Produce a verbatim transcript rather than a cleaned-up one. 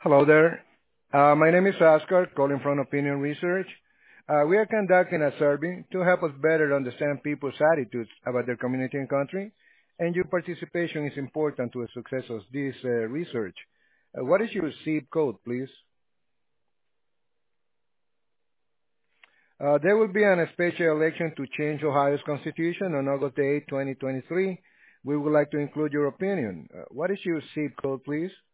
Hello there. Uh, my name is Oscar, calling from Opinion Research. Uh, we are conducting a survey to help us better understand people's attitudes about their community and country, and your participation is important to the success of this uh, research. Uh, what is your zip code, please? Uh, there will be an special election to change Ohio's constitution on August eighth, twenty twenty-three. We would like to include your opinion. Uh, what is your zip code, please?